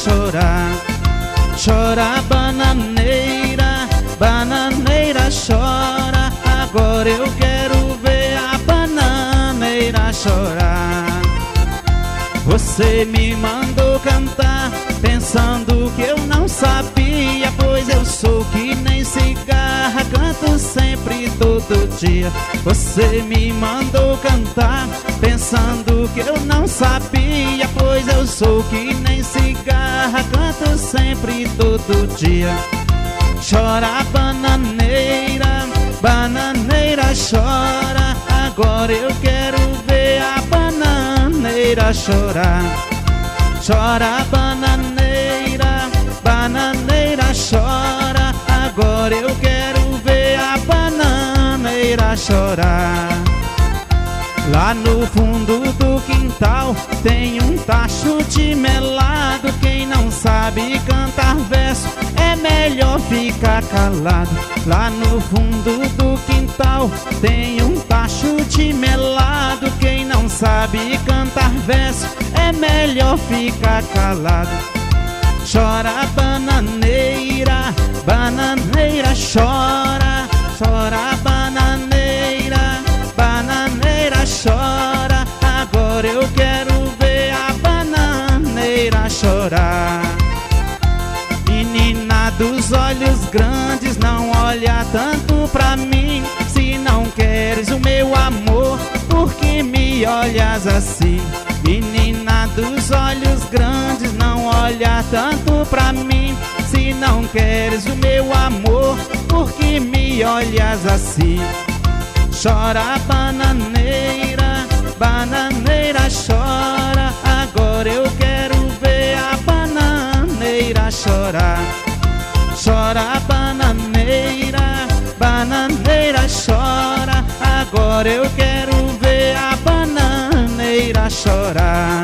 chorar. Chora bananeira, bananeira chora. Agora eu quero ver a bananeira chorar. Você me mandou cantar pensando que eu não sabia, pois eu sou que nem cigarra, canto sempre todo dia. Você me mandou cantar pensando que eu não sabia, pois eu sou que nem cigarra, canto sempre todo dia. Chora bananeira, bananeira chora. Agora eu quero ver a bananeira chorar. Chora bananeira, bananeira chora. Agora eu quero ver a bananeira chorar. Lá no fundo do quintal tem um tacho de melado. Quem não sabe cantar verso é melhor ficar calado. Lá no fundo do quintal tem um tacho de melado. Quem não sabe cantar verso é melhor ficar calado. Chora bananeira, bananeira chora. Chora bananeira, bananeira chora. Agora eu quero ver a bananeira chorar. Menina dos olhos grandes, não olha tanto pra mim. Se não queres o meu amor, por que me olhas assim? Menina dos olhos grandes, não olha tanto pra mim. Se não queres o meu amor, por que me olhas assim? Chora bananeira, bananeira chora. Agora eu quero ver a bananeira chorar. Chora bananeira, bananeira chora. Agora eu quero ver a bananeira chorar.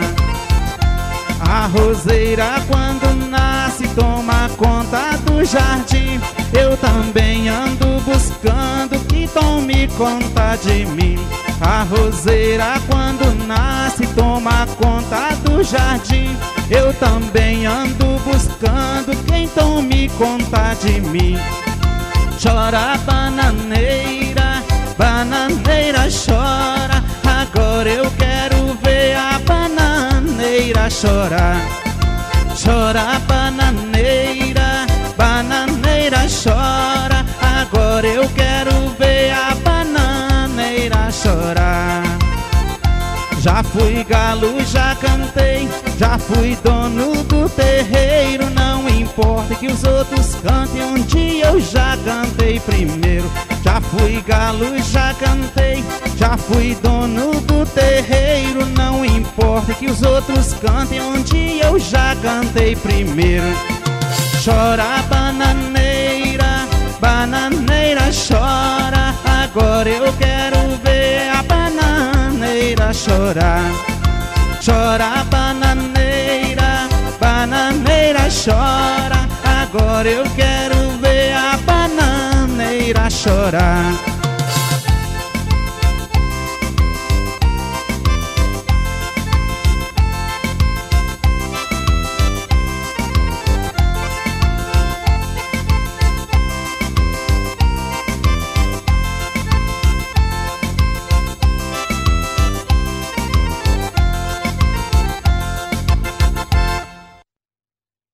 A roseira quando nasce toma conta do jardim. Eu também ando buscando que tome conta de mim. A roseira quando nasce toma conta do jardim. Eu também ando buscando quem tome conta de mim. Chora bananeira, bananeira chora. Agora eu quero ver a bananeira chorar. Chora bananeira, bananeira chora. Agora eu quero ver a bananeira chorar. Já fui galo, já cantei, já fui dono do terreiro. Não importa que os outros cantem, um dia eu já cantei primeiro. Já fui galo, já cantei, já fui dono do terreiro. Não importa que os outros cantem, um dia eu já cantei primeiro. Chora bananeira, bananeira chora. Agora eu quero ver a bananeira chorar. Chora bananeira, bananeira chora. Agora eu quero ver a bananeira chorar.